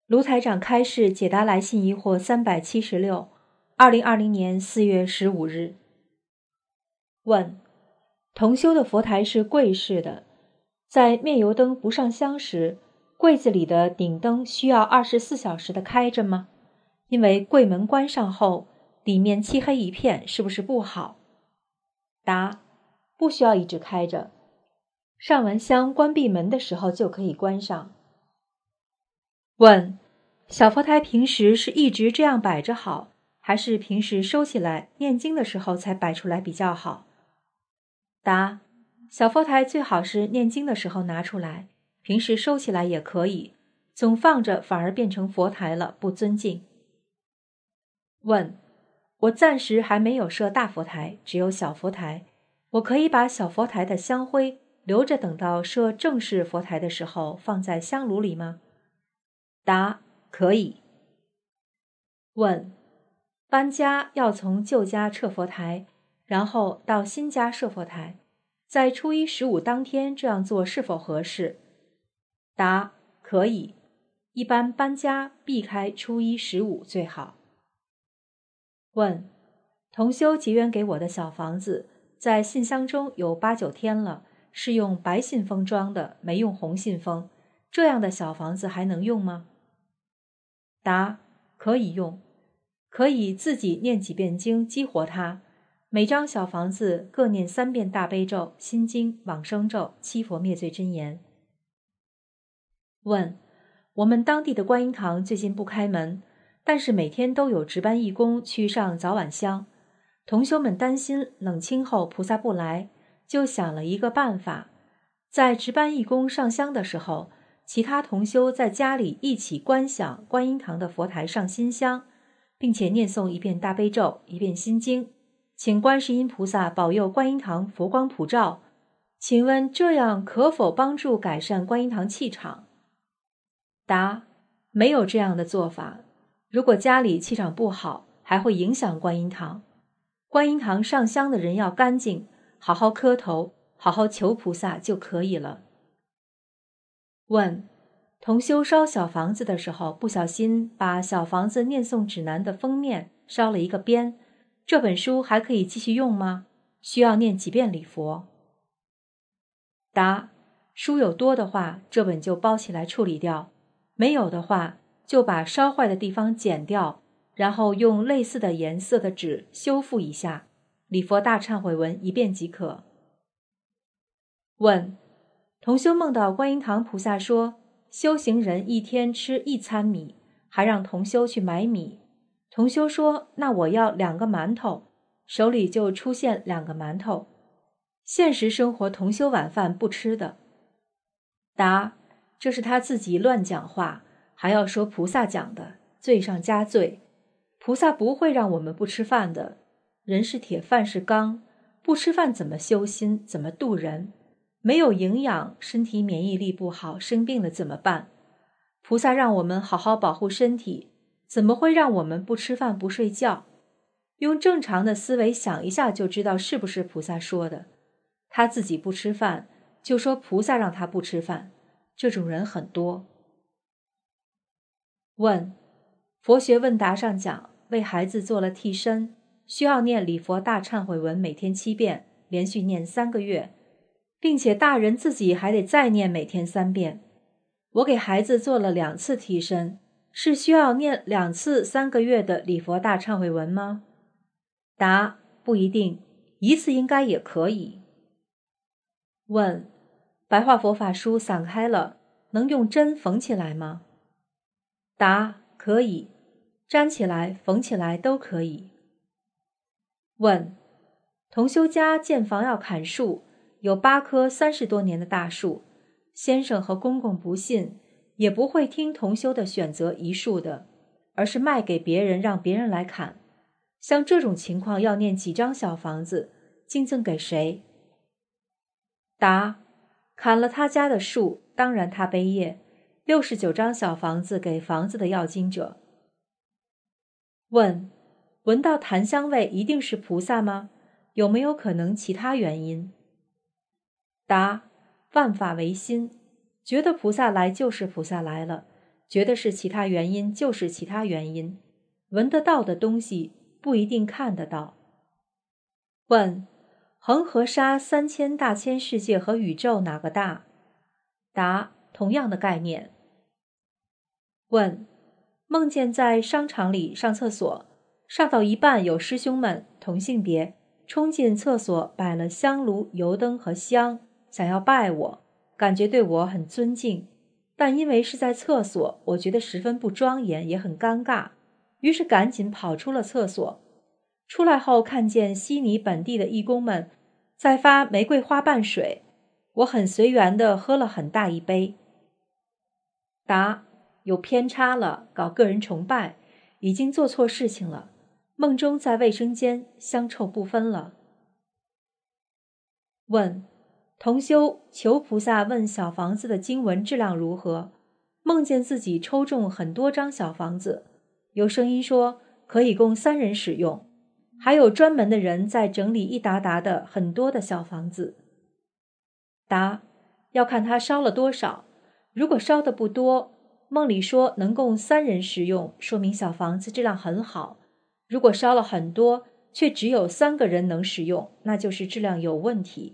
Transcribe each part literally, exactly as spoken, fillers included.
卢台长开示解答来信疑惑三百七十六，二零二零年四月十五日。问：同修的佛台是柜式的，在面油灯不上香时，柜子里的顶灯需要二十四小时的开着吗？因为柜门关上后，里面漆黑一片，是不是不好？答：不需要一直开着，上完香关闭门的时候就可以关上。问：小佛台平时是一直这样摆着好，还是平时收起来念经的时候才摆出来比较好？答：小佛台最好是念经的时候拿出来，平时收起来也可以，总放着反而变成佛台了，不尊敬。问：我暂时还没有设大佛台，只有小佛台，我可以把小佛台的香灰留着，等到设正式佛台的时候放在香炉里吗？答：可以。问：搬家要从旧家撤佛台，然后到新家设佛台，在初一十五当天这样做是否合适？答：可以。一般搬家避开初一十五最好。问：同修结缘给我的小房子，在信箱中有八九天了，是用白信封装的，没用红信封，这样的小房子还能用吗？答：可以用，可以自己念几遍经激活它，每张小房子各念三遍大悲咒、心经、往生咒、七佛灭罪真言。问：我们当地的观音堂最近不开门，但是每天都有值班义工去上早晚香，同修们担心冷清后菩萨不来，就想了一个办法，在值班义工上香的时候，其他同修在家里一起观想观音堂的佛台上新香，并且念诵一遍大悲咒，一遍心经，请观世音菩萨保佑观音堂佛光普照。请问这样可否帮助改善观音堂气场？答：没有这样的做法，如果家里气场不好，还会影响观音堂。观音堂上香的人要干净，好好磕头，好好求菩萨就可以了。问：同修烧小房子的时候，不小心把小房子念诵指南的封面烧了一个边，这本书还可以继续用吗？需要念几遍礼佛？答：书有多的话，这本就包起来处理掉，没有的话，就把烧坏的地方剪掉，然后用类似的颜色的纸修复一下，礼佛大忏悔文一遍即可。问：同修梦到观音堂菩萨说，修行人一天吃一餐米，还让同修去买米。同修说，那我要两个馒头，手里就出现两个馒头。现实生活同修晚饭不吃的。答：这是他自己乱讲话，还要说菩萨讲的，罪上加罪。菩萨不会让我们不吃饭的，人是铁饭是钢，不吃饭怎么修心，怎么度人？没有营养，身体免疫力不好，生病了怎么办？菩萨让我们好好保护身体，怎么会让我们不吃饭不睡觉？用正常的思维想一下就知道是不是菩萨说的。他自己不吃饭，就说菩萨让他不吃饭，这种人很多。问：佛学问答上讲，为孩子做了替身，需要念礼佛大忏悔文每天七遍，连续念三个月，并且大人自己还得再念每天三遍。我给孩子做了两次替身，是需要念两次三个月的礼佛大忏悔文吗？答：不一定，一次应该也可以。问：白话佛法书散开了，能用针缝起来吗？答：可以，粘起来缝起来都可以。问：同修家建房要砍树，有八棵三十多年的大树，先生和公公不信，也不会听同修的选择一树的，而是卖给别人，让别人来砍。像这种情况要念几张小房子，敬赠给谁？答：砍了他家的树，当然他背业，六十九张小房子给房子的要经者。问：闻到檀香味一定是菩萨吗？有没有可能其他原因？答：万法唯心，觉得菩萨来就是菩萨来了， 觉得是其他原因就是其他原因，闻得到的东西不一定看得到。问：恒河沙三千大千世界和宇宙哪个大？答：同样的概念。问：梦见在商场里上厕所，上到一半有师兄们同性别冲进厕所，摆了香炉、油灯和香，想要拜我，感觉对我很尊敬，但因为是在厕所，我觉得十分不庄严，也很尴尬，于是赶紧跑出了厕所。出来后看见悉尼本地的义工们在发玫瑰花瓣水，我很随缘地喝了很大一杯。答：有偏差了，搞个人崇拜，已经做错事情了，梦中在卫生间香臭不分了。问：同修求菩萨问小房子的经文质量如何，梦见自己抽中很多张小房子，有声音说可以供三人使用，还有专门的人在整理一沓沓的很多的小房子。答：要看他烧了多少，如果烧的不多，梦里说能供三人食用，说明小房子质量很好，如果烧了很多，却只有三个人能食用，那就是质量有问题。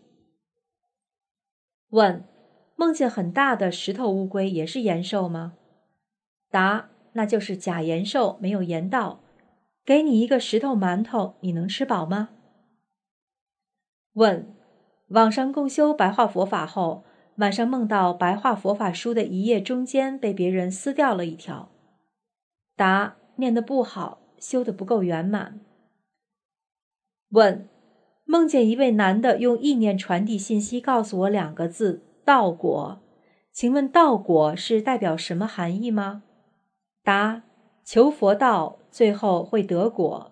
问：梦见很大的石头乌龟也是延寿吗？答：那就是假延寿，没有延到。给你一个石头馒头，你能吃饱吗？问：网上共修白话佛法后，晚上梦到白话佛法书的一页中间被别人撕掉了一条。答：念得不好，修得不够圆满。问：梦见一位男的用意念传递信息告诉我两个字：道果，请问道果是代表什么含义吗？答：求佛道，最后会得果。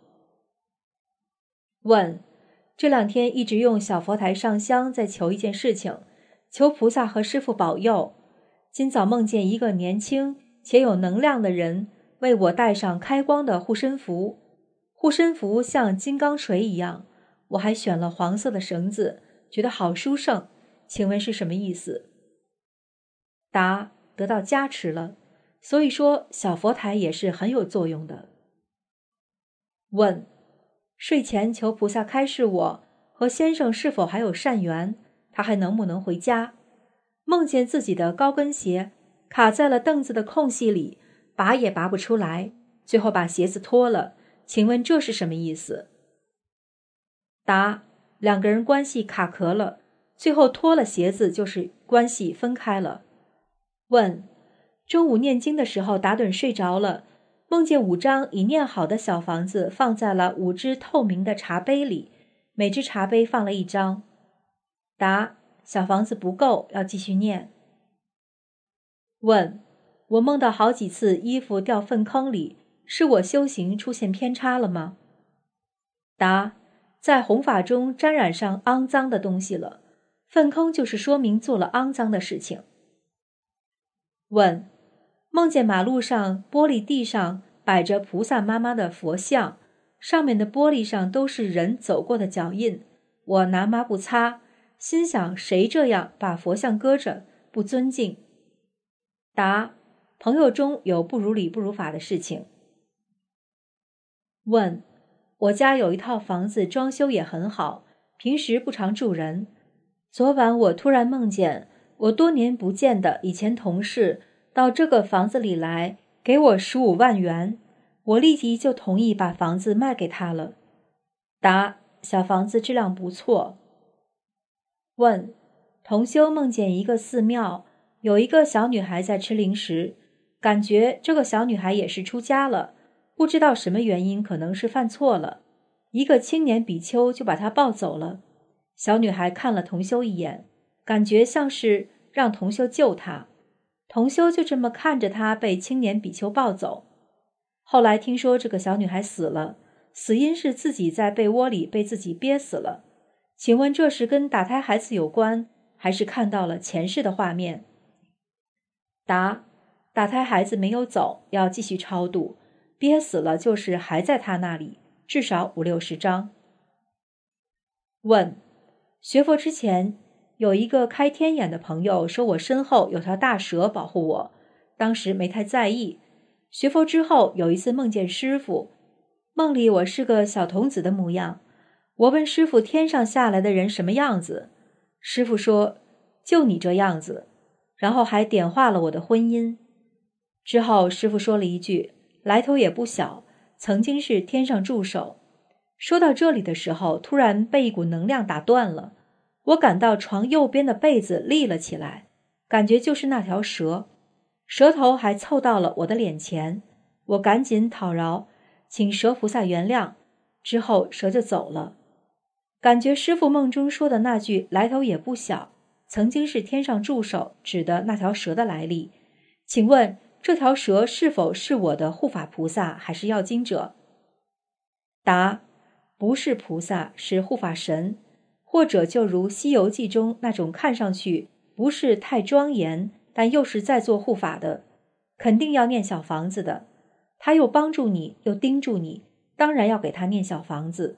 问：这两天一直用小佛台上香，在求一件事情，求菩萨和师父保佑。今早梦见一个年轻且有能量的人为我戴上开光的护身符，护身符像金刚锤一样，我还选了黄色的绳子，觉得好殊胜，请问是什么意思？答：得到加持了，所以说小佛台也是很有作用的。问：睡前求菩萨开示我和先生是否还有善缘，他还能不能回家？梦见自己的高跟鞋卡在了凳子的空隙里，拔也拔不出来，最后把鞋子脱了，请问这是什么意思？答：两个人关系卡壳了，最后脱了鞋子就是关系分开了。问：中午念经的时候打盹睡着了，梦见五张已念好的小房子放在了五只透明的茶杯里，每只茶杯放了一张。答：小房子不够，要继续念。问：我梦到好几次衣服掉粪坑里，是我修行出现偏差了吗？答：在弘法中沾染上肮脏的东西了，粪坑就是说明做了肮脏的事情。问：梦见马路上玻璃地上摆着菩萨妈妈的佛像，上面的玻璃上都是人走过的脚印，我拿抹布擦，心想谁这样把佛像搁着，不尊敬。答：朋友中有不如理不如法的事情。问：我家有一套房子，装修也很好，平时不常住人。昨晚我突然梦见我多年不见的以前同事到这个房子里来，给我十五万元，我立即就同意把房子卖给他了。答：小房子质量不错。问：同修梦见一个寺庙，有一个小女孩在吃零食，感觉这个小女孩也是出家了，不知道什么原因，可能是犯错了，一个青年比丘就把她抱走了。小女孩看了同修一眼，感觉像是让同修救她，同修就这么看着她被青年比丘抱走。后来听说这个小女孩死了，死因是自己在被窝里被自己憋死了。请问这是跟打胎孩子有关，还是看到了前世的画面？答：打胎孩子没有走，要继续超度，憋死了就是还在他那里，至少五六十张。问：学佛之前有一个开天眼的朋友说我身后有条大蛇保护我， 当时没太在意。学佛之后有一次梦见师父，梦里我是个小童子的模样。我问师父天上下来的人什么样子，师父说就你这样子，然后还点化了我的婚姻。之后师父说了一句来头也不小，曾经是天上助手。说到这里的时候，突然被一股能量打断了，我感到床右边的被子立了起来，感觉就是那条蛇，蛇头还凑到了我的脸前。我赶紧讨饶，请蛇菩萨原谅，之后蛇就走了。感觉师父梦中说的那句来头也不小，曾经是天上助手，指的那条蛇的来历。请问这条蛇是否是我的护法菩萨还是要经者？答：不是菩萨，是护法神，或者就如《西游记》中那种看上去不是太庄严，但又是在做护法的，肯定要念小房子的。他又帮助你，又盯住你，当然要给他念小房子。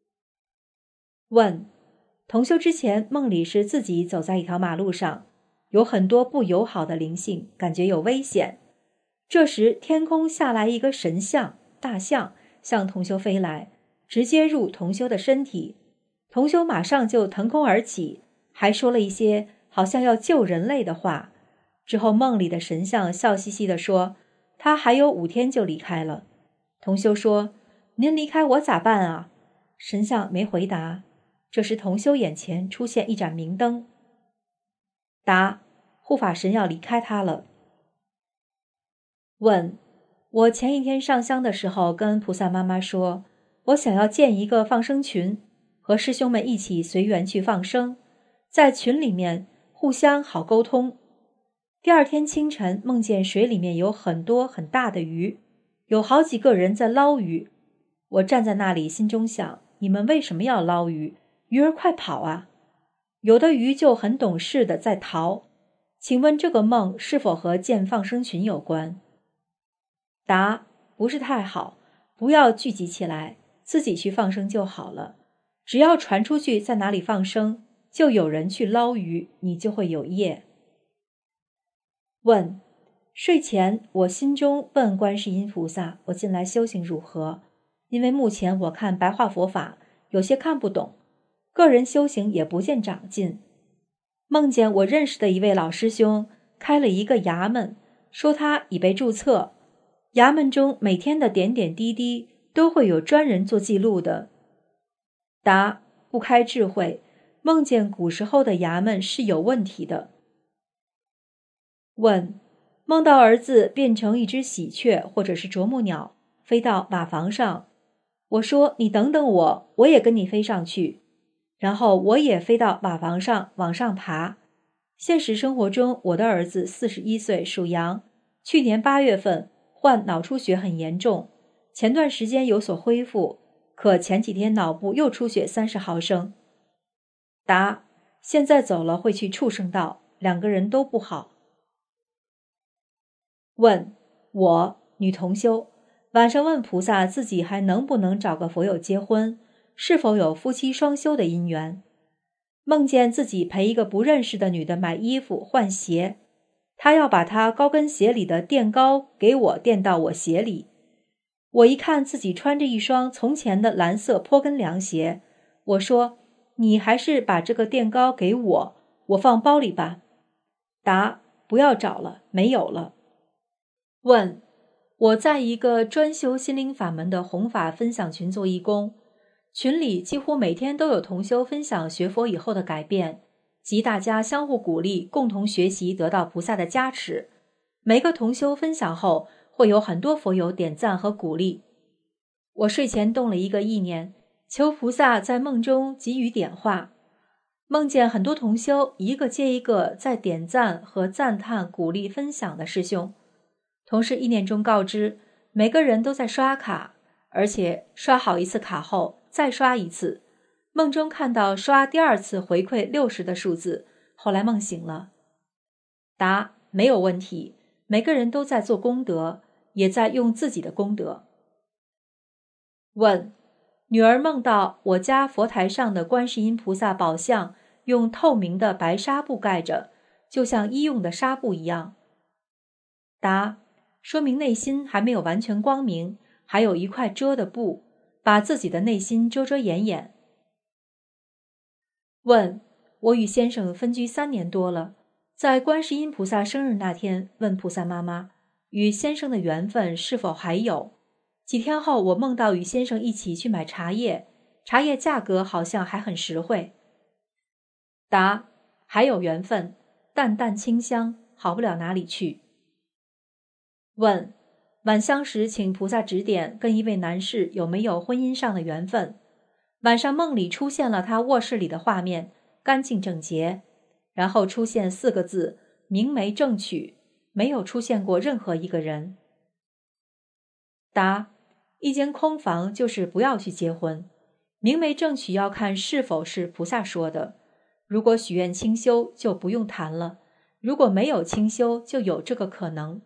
问：同修之前梦里是自己走在一条马路上，有很多不友好的灵性，感觉有危险。这时天空下来一个神像，大象向同修飞来，直接入同修的身体。同修马上就腾空而起，还说了一些好像要救人类的话。之后梦里的神像笑嘻嘻地说，他还有五天就离开了。同修说，您离开我咋办啊？神像没回答。这时同修眼前出现一盏明灯。答：护法神要离开他了。问：我前一天上香的时候跟菩萨妈妈说，我想要建一个放生群，和师兄们一起随缘去放生，在群里面互相好沟通。第二天清晨梦见水里面有很多很大的鱼，有好几个人在捞鱼。我站在那里心中想，你们为什么要捞鱼？鱼儿快跑啊！有的鱼就很懂事的在逃。请问这个梦是否和建放生群有关？答：不是太好，不要聚集起来，自己去放生就好了。只要传出去在哪里放生，就有人去捞鱼，你就会有业。问：睡前我心中问观世音菩萨，我近来修行如何？因为目前我看白话佛法有些看不懂，个人修行也不见长进。梦见我认识的一位老师兄开了一个衙门，说他已被注册，衙门中每天的点点滴滴都会有专人做记录的。答：不开智慧，梦见古时候的衙门是有问题的。问：梦到儿子变成一只喜鹊或者是啄木鸟，飞到瓦房上，我说你等等我，我也跟你飞上去，然后我也飞到瓦房上往上爬。现实生活中，我的儿子四十一岁，属羊，去年八月份患脑出血很严重，前段时间有所恢复，可前几天脑部又出血三十毫升。答：现在走了会去畜生道，两个人都不好。问：我女同修晚上问菩萨自己还能不能找个佛友结婚，是否有夫妻双修的姻缘。梦见自己陪一个不认识的女的买衣服换鞋，她要把她高跟鞋里的垫高给我垫到我鞋里。我一看自己穿着一双从前的蓝色坡跟凉鞋，我说你还是把这个垫高给我，我放包里吧。答：不要找了，没有了。问：我在一个专修心灵法门的弘法分享群做义工，群里几乎每天都有同修分享学佛以后的改变，及大家相互鼓励，共同学习，得到菩萨的加持。每个同修分享后，会有很多佛友点赞和鼓励。我睡前动了一个意念，求菩萨在梦中给予点化。梦见很多同修一个接一个在点赞和赞叹鼓励分享的师兄，同时意念中告知每个人都在刷卡，而且刷好一次卡后再刷一次。梦中看到刷第二次回馈六十的数字，后来梦醒了。答：没有问题，每个人都在做功德，也在用自己的功德。问：女儿梦到我家佛台上的观世音菩萨宝像用透明的白纱布盖着，就像医用的纱布一样。 答：说明内心还没有完全光明，还有一块遮的布，把自己的内心遮遮掩掩。问：我与先生分居三年多了，在观世音菩萨生日那天，问菩萨妈妈，与先生的缘分是否还有？几天后，我梦到与先生一起去买茶叶，茶叶价格好像还很实惠。答：还有缘分，淡淡清香，好不了哪里去。问：晚香时请菩萨指点，跟一位男士有没有婚姻上的缘分？晚上梦里出现了他卧室里的画面，干净整洁，然后出现四个字：明媒正娶，没有出现过任何一个人。答：一间空房就是不要去结婚，明媒正娶要看是否是菩萨说的，如果许愿清修就不用谈了，如果没有清修就有这个可能。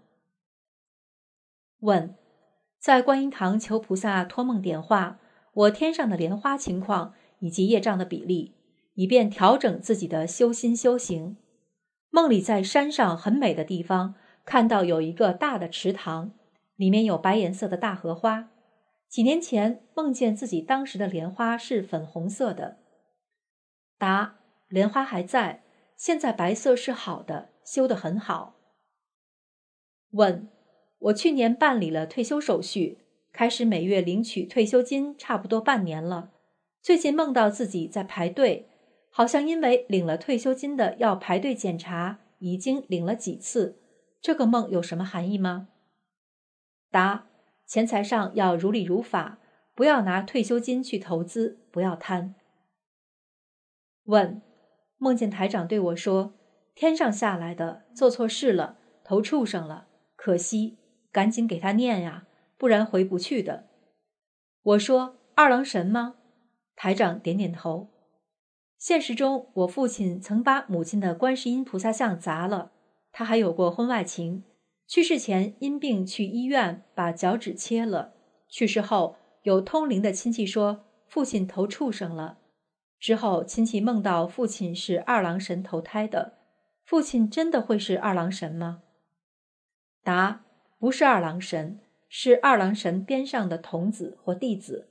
问：在观音堂求菩萨托梦点化我天上的莲花情况以及业障的比例，以便调整自己的修心修行。梦里在山上很美的地方看到有一个大的池塘，里面有白颜色的大荷花。几年前梦见自己当时的莲花是粉红色的。答：莲花还在，现在白色是好的，修得很好。问：我去年办理了退休手续，开始每月领取退休金差不多半年了，最近梦到自己在排队，好像因为领了退休金的要排队检查，已经领了几次，这个梦有什么含义吗？答：钱财上要如理如法，不要拿退休金去投资，不要贪。问：梦见台长对我说，天上下来的做错事了，投畜生了，可惜，赶紧给他念呀，不然回不去的。我说：二郎神吗？台长点点头。现实中，我父亲曾把母亲的观世音菩萨像砸了，他还有过婚外情，去世前因病去医院把脚趾切了，去世后有通灵的亲戚说父亲投畜生了，之后亲戚梦到父亲是二郎神投胎的，父亲真的会是二郎神吗？答：不是二郎神，是二郎神边上的童子或弟子。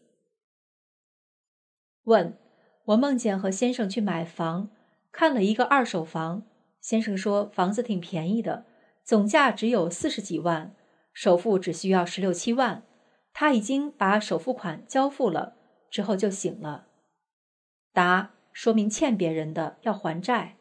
问：我梦见和先生去买房，看了一个二手房，先生说房子挺便宜的，总价只有四十几万，首付只需要十六七万，他已经把首付款交付了，之后就醒了。答：说明欠别人的要还债。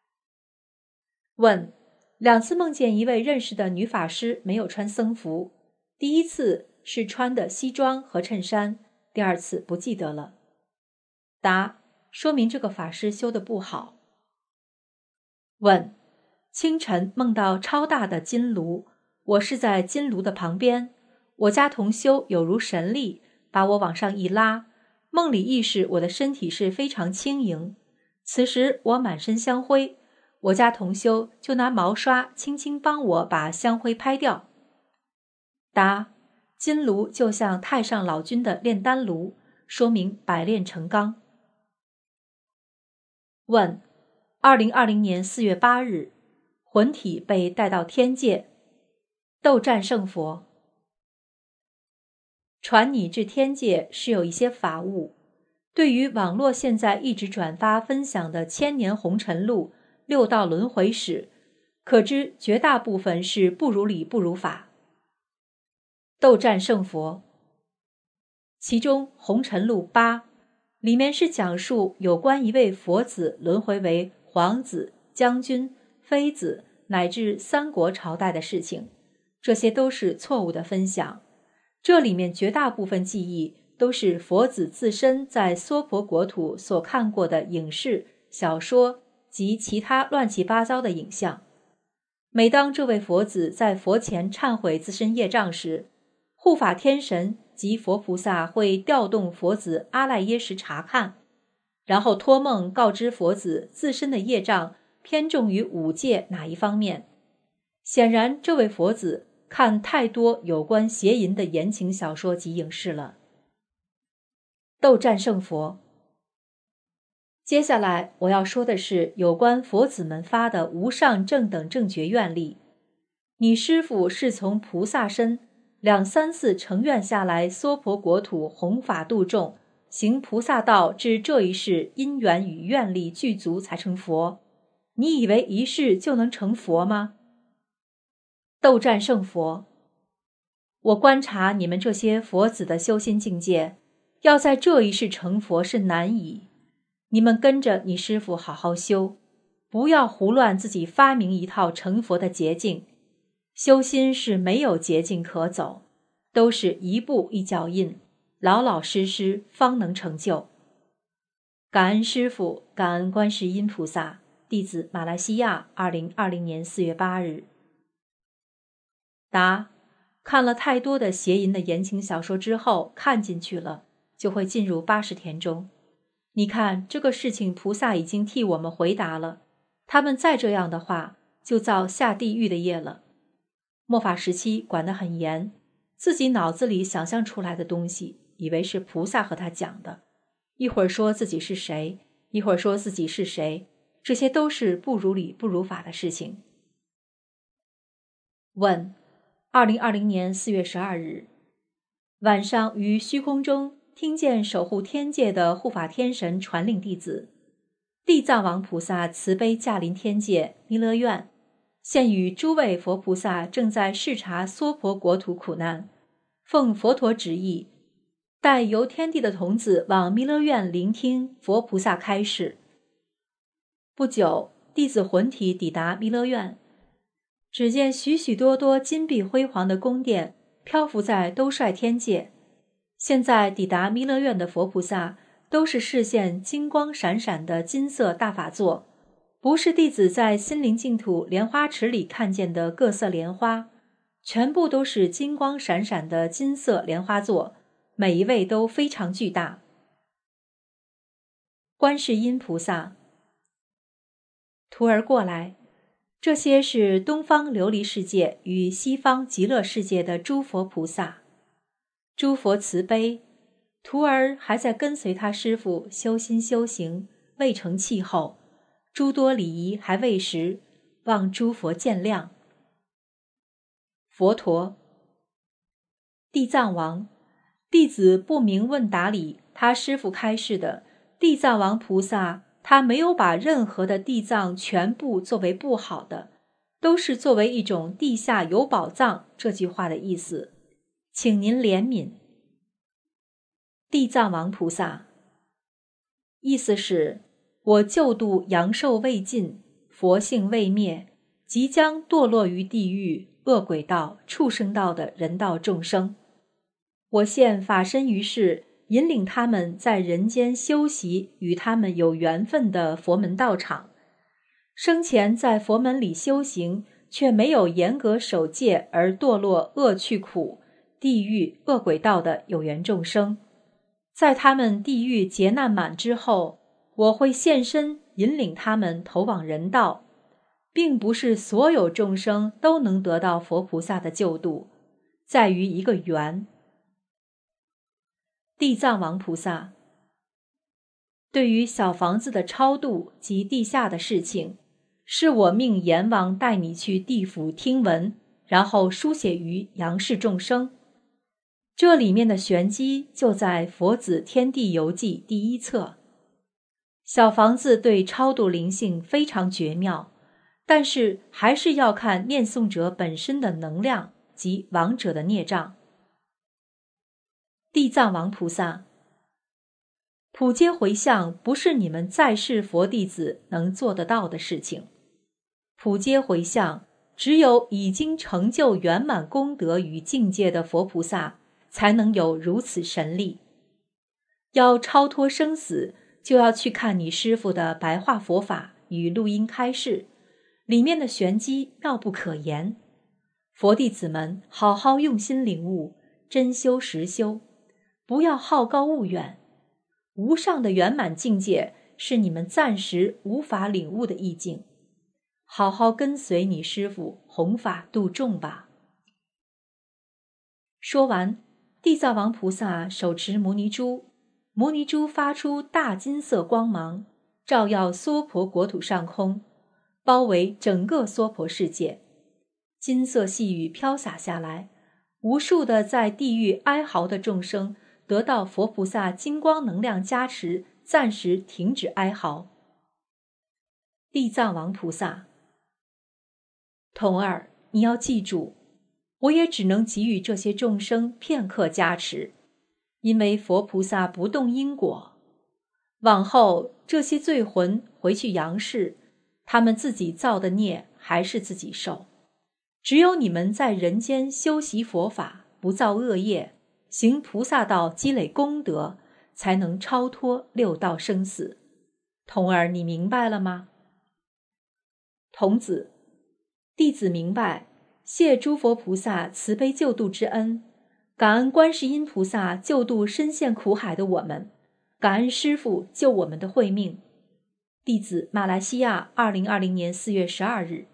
问：两次梦见一位认识的女法师没有穿僧服，第一次是穿的西装和衬衫，第二次不记得了。答：说明这个法师修得不好。问：清晨梦到超大的金炉，我是在金炉的旁边，我家同修有如神力，把我往上一拉，梦里意识我的身体是非常轻盈，此时我满身香灰，我家同修就拿毛刷轻轻帮我把香灰拍掉。答：金炉就像太上老君的炼丹炉，说明百炼成钢。问：二零二零年四月八日，魂体被带到天界，斗战胜佛。传你至天界是有一些法物，对于网络现在一直转发分享的千年红尘路、六道轮回史，可知绝大部分是不如理不如法。斗战胜佛，其中红尘路八里面是讲述有关一位佛子轮回为皇子、将军、妃子乃至三国朝代的事情，这些都是错误的分享。这里面绝大部分记忆都是佛子自身在娑婆国土所看过的影视、小说及其他乱七八糟的影像。每当这位佛子在佛前忏悔自身业障时，护法天神及佛菩萨会调动佛子阿赖耶识查看，然后托梦告知佛子自身的业障偏重于五戒哪一方面。显然这位佛子看太多有关邪淫的言情小说及影视了。斗战胜佛。接下来我要说的是有关佛子们发的无上正等正觉愿力。 你师父是从菩萨身两三次成愿下来娑婆国土弘法度众，行菩萨道，至这一世因缘与愿力具足才成佛。你以为一世就能成佛吗？斗战胜佛，我观察你们这些佛子的修心境界，要在这一世成佛是难矣。你们跟着你师父好好修，不要胡乱自己发明一套成佛的捷径。修心是没有捷径可走，都是一步一脚印，老老实实方能成就。感恩师父，感恩观世音菩萨。弟子马来西亚，二零二零年四月八日。答：看了太多的邪淫的言情小说之后，看进去了，就会进入八十田中。你看这个事情，菩萨已经替我们回答了。他们再这样的话，就造下地狱的业了。末法时期管得很严，自己脑子里想象出来的东西，以为是菩萨和他讲的，一会儿说自己是谁，一会儿说自己是谁，这些都是不如理不如法的事情。问：二零二零年四月十二日晚上，于虚空中听见守护天界的护法天神传令弟子，地藏王菩萨慈悲驾临天界弥勒院，现与诸位佛菩萨正在视察娑婆国土苦难，奉佛陀旨意，带游天地的童子往弥勒院聆听佛菩萨开示。不久，弟子魂体抵达弥勒院，只见许许多多金碧辉煌的宫殿漂浮在兜率天界。现在抵达弥勒院的佛菩萨都是视线金光闪闪的金色大法座，不是弟子在心灵净土莲花池里看见的各色莲花，全部都是金光闪闪的金色莲花座，每一位都非常巨大。观世音菩萨：徒儿过来，这些是东方琉璃世界与西方极乐世界的诸佛菩萨。诸佛慈悲，徒儿还在跟随他师父修心修行，未成气候，诸多礼仪还未识，望诸佛见谅。佛陀：地藏王，弟子不明问答里他师父开示的地藏王菩萨，他没有把任何的地藏全部作为不好的，都是作为一种地下有宝藏这句话的意思，请您怜悯。地藏王菩萨：意思是我救度阳寿未尽，佛性未灭，即将堕落于地狱、恶鬼道、畜生道的人道众生。我现法身于世，引领他们在人间修习与他们有缘分的佛门道场。生前在佛门里修行，却没有严格守戒而堕落恶趣苦、地狱、恶鬼道的有缘众生。在他们地狱劫难满之后，我会现身引领他们投往人道，并不是所有众生都能得到佛菩萨的救度，在于一个缘。地藏王菩萨：对于小房子的超度及地下的事情，是我命阎王带你去地府听闻，然后书写于阳世众生。这里面的玄机就在《佛子天地游记》第一册。小房子对超度灵性非常绝妙，但是还是要看念诵者本身的能量及亡者的孽障。地藏王菩萨：普皆回向不是你们在世佛弟子能做得到的事情，普皆回向只有已经成就圆满功德与境界的佛菩萨才能有如此神力。要超脱生死，就要去看你师父的白话佛法与录音开示，里面的玄机妙不可言。佛弟子们好好用心领悟，真修实修，不要好高骛远。无上的圆满境界是你们暂时无法领悟的意境，好好跟随你师父弘法度众吧。说完，地藏王菩萨手持摩尼珠，摩尼珠发出大金色光芒，照耀娑婆国土上空，包围整个娑婆世界。 金色细雨飘洒下来，无数的在地狱哀嚎的众生得到佛菩萨金光能量加持，暂时停止哀嚎。地藏王菩萨：童儿，你要记住，我也只能给予这些众生片刻加持，因为佛菩萨不动因果。往后这些罪魂回去阳世，他们自己造的孽还是自己受。只有你们在人间修习佛法，不造恶业，行菩萨道，积累功德，才能超脱六道生死。童儿，你明白了吗？童子：弟子明白，谢诸佛菩萨慈悲救度之恩，感恩观世音菩萨救度深陷苦海的我们，感恩师父救我们的慧命。弟子马来西亚二零二零年四月十二日。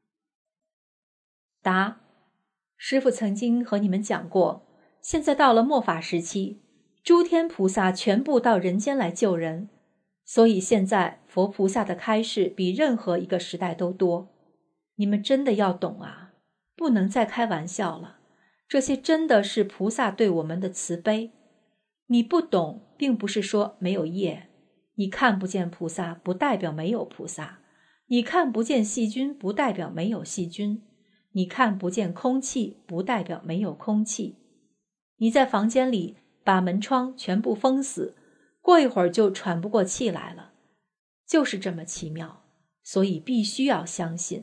答：师父曾经和你们讲过，现在到了末法时期，诸天菩萨全部到人间来救人，所以现在佛菩萨的开示比任何一个时代都多。你们真的要懂啊，不能再开玩笑了，这些真的是菩萨对我们的慈悲。你不懂，并不是说没有业，你看不见菩萨不代表没有菩萨，你看不见细菌不代表没有细菌，你看不见空气不代表没有空气。你在房间里把门窗全部封死，过一会儿就喘不过气来了，就是这么奇妙，所以必须要相信。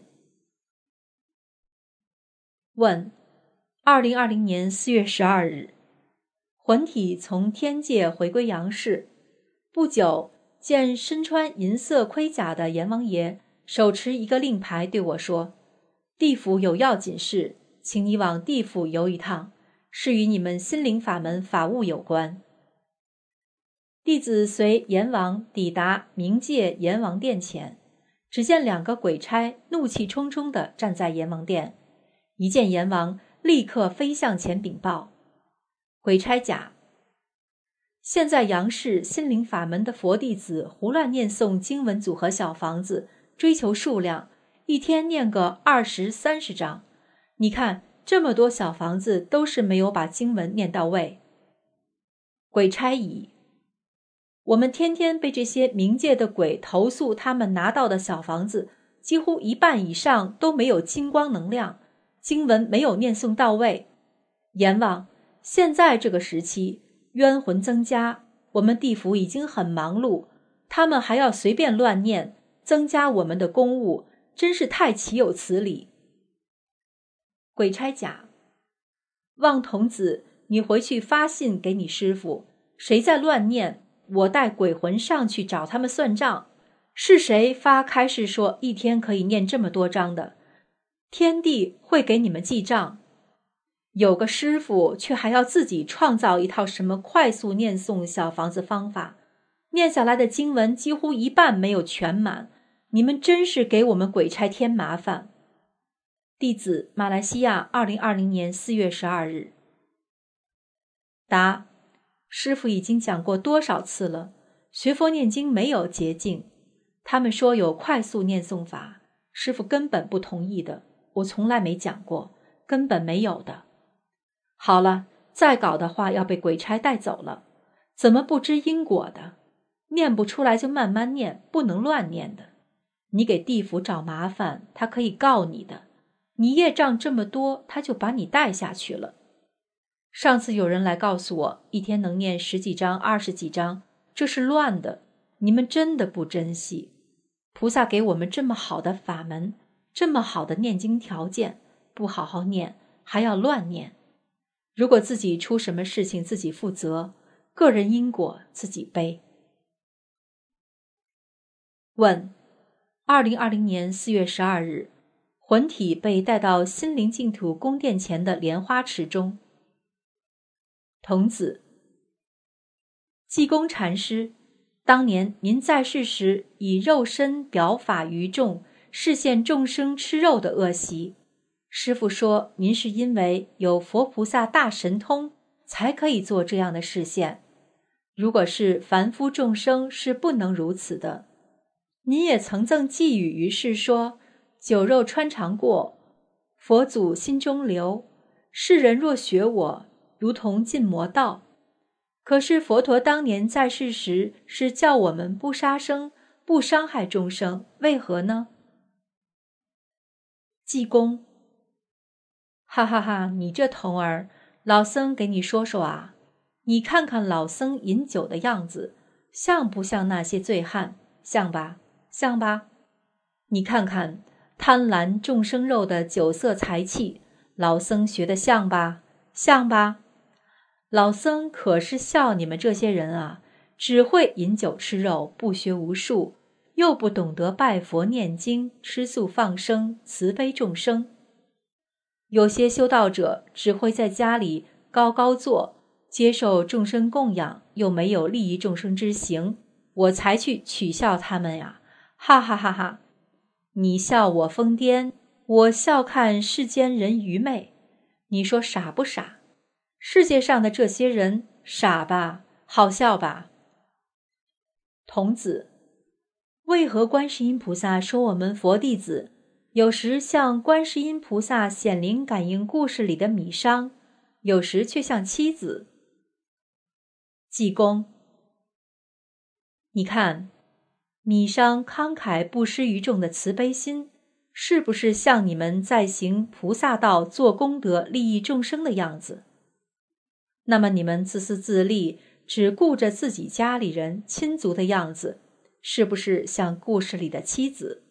问：二零二零年四月十二日，魂体从天界回归阳世，不久见身穿银色盔甲的阎王爷手持一个令牌对我说，地府有要紧事，请你往地府游一趟，是与你们心灵法门法务有关。弟子随阎王抵达冥界阎王殿前，只见两个鬼差怒气冲冲地站在阎王殿，一见阎王立刻飞向前禀报。鬼差甲：现在阳世心灵法门的佛弟子胡乱念诵经文组合小房子，追求数量，一天念个二十三十章，你看这么多小房子都是没有把经文念到位。鬼差乙：我们天天被这些冥界的鬼投诉，他们拿到的小房子几乎一半以上都没有金光能量，经文没有念诵到位。阎王，现在这个时期冤魂增加，我们地府已经很忙碌，他们还要随便乱念，增加我们的公务，真是太岂有此理。鬼差甲：望童子你回去发信给你师父，谁在乱念，我带鬼魂上去找他们算账。是谁发开示说一天可以念这么多章的，天帝会给你们记账。有个师傅却还要自己创造一套什么快速念诵小房子方法，念下来的经文几乎一半没有全满，你们真是给我们鬼差添麻烦。弟子马来西亚二零二零年四月十二日。答：师父已经讲过多少次了，学佛念经没有捷径，他们说有快速念诵法，师父根本不同意的，我从来没讲过，根本没有的。好了，再搞的话要被鬼差带走了，怎么不知因果的？念不出来就慢慢念，不能乱念的。你给地府找麻烦，他可以告你的，你业障这么多，他就把你带下去了。上次有人来告诉我，一天能念十几章、二十几章，这是乱的，你们真的不珍惜。菩萨给我们这么好的法门，这么好的念经条件，不好好念，还要乱念。如果自己出什么事情自己负责，个人因果自己背。问：二零二零年四月十二日，魂体被带到心灵净土宫殿前的莲花池中。童子：济公禅师，当年您在世时以肉身表法于众，示现众生吃肉的恶习。师父说您是因为有佛菩萨大神通才可以做这样的示现，如果是凡夫众生是不能如此的。您也曾赠寄语于世说，酒肉穿肠过， 佛祖心中留，世人若学我，如同进魔道。可是佛陀当年在世时是叫我们不杀生，不伤害众生，为何呢？济公：哈哈哈，你这童儿，老僧给你说说啊，你看看老僧饮酒的样子，像不像那些醉汉？像吧，像吧。你看看贪婪众生肉的酒色财气，老僧学得像吧，像吧。老僧可是笑你们这些人啊，只会饮酒吃肉，不学无术，又不懂得拜佛念经，吃素放生，慈悲众生。有些修道者只会在家里高高坐，接受众生供养，又没有利益众生之行，我才去取笑他们呀！哈哈哈哈！你笑我疯癫，我笑看世间人愚昧，你说傻不傻？世界上的这些人傻吧，好笑吧？童子：为何观世音菩萨说我们佛弟子有时像观世音菩萨显灵感应故事里的米商，有时却像妻子？济公：你看米商慷慨布施于众的慈悲心，是不是像你们在行菩萨道做功德利益众生的样子？那么你们自私自利，只顾着自己家里人亲族的样子，是不是像故事里的妻子？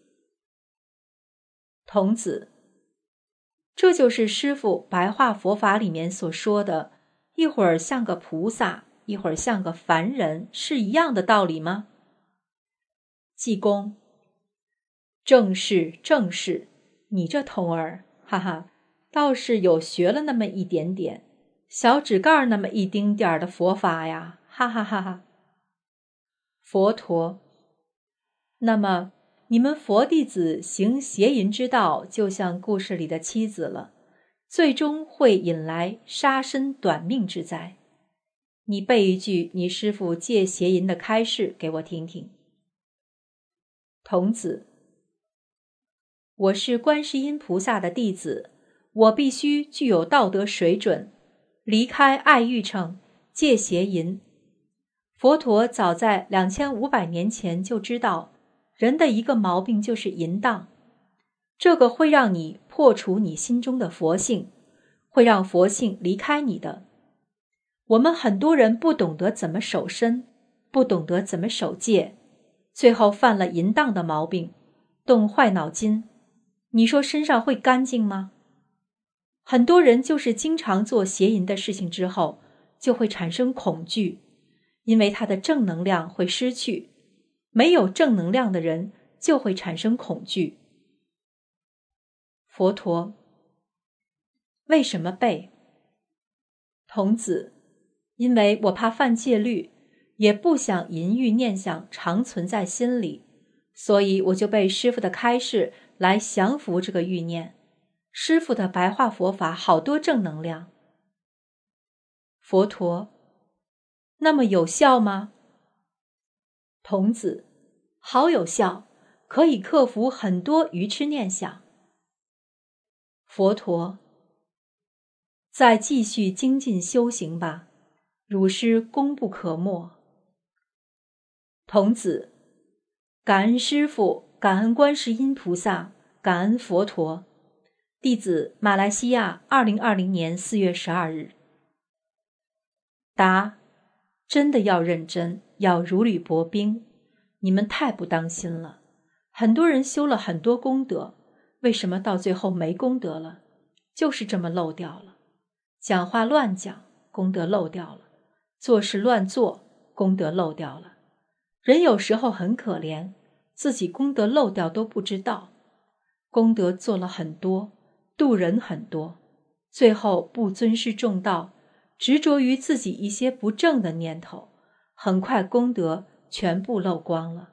童子：这就是师父白话佛法里面所说的，一会儿像个菩萨，一会儿像个凡人，是一样的道理吗？济公：正是正是，你这童儿，哈哈，倒是有学了那么一点点，小指盖那么一丁点儿的佛法呀，哈哈哈哈。佛陀：那么你们佛弟子行邪淫之道，就像故事里的妻子了，最终会引来杀身短命之灾。你背一句你师父戒邪淫的开示给我听听。童子：我是观世音菩萨的弟子，我必须具有道德水准，离开爱欲嗔，戒邪淫。佛陀早在两千五百年前就知道，人的一个毛病就是淫荡，这个会让你破除你心中的佛性，会让佛性离开你的。我们很多人不懂得怎么守身，不懂得怎么守戒，最后犯了淫荡的毛病，动坏脑筋，你说身上会干净吗？很多人就是经常做邪淫的事情之后，就会产生恐惧，因为他的正能量会失去，没有正能量的人就会产生恐惧。佛陀：为什么背？童子：因为我怕犯戒律，也不想淫欲念想常存在心里，所以我就背师父的开示来降服这个欲念。师父的白话佛法好多正能量。佛陀：那么有效吗？童子：好有效，可以克服很多愚痴念想。佛陀：再继续精进修行吧，汝师功不可没。童子：感恩师父，感恩观世音菩萨，感恩佛陀。弟子马来西亚二零二零年四月十二日。答：真的要认真，要如履薄冰。你们太不当心了，很多人修了很多功德，为什么到最后没功德了？就是这么漏掉了。讲话乱讲，功德漏掉了；做事乱做，功德漏掉了。人有时候很可怜，自己功德漏掉都不知道，功德做了很多，度人很多，最后不尊师重道，执着于自己一些不正的念头，很快功德全部漏光了。